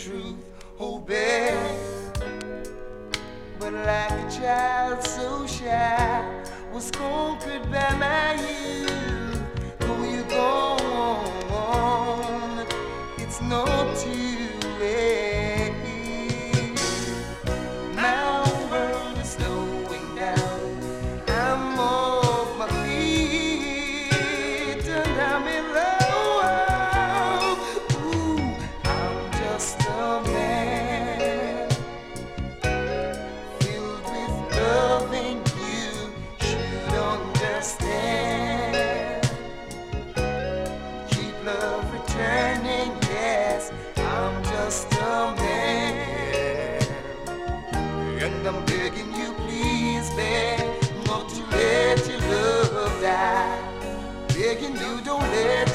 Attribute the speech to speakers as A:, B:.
A: truth, oh babe. But like a child so shy, was conquered by my youth. Though you go on, it's not too late. My world is slowing down. I'm off my feet and I'm in love. Ooh, I'm just a man filled with loving you should understand. Keep love returning, yes, I'm just a man. And I'm begging you, please, babe, not to let your love die. Begging you, don't let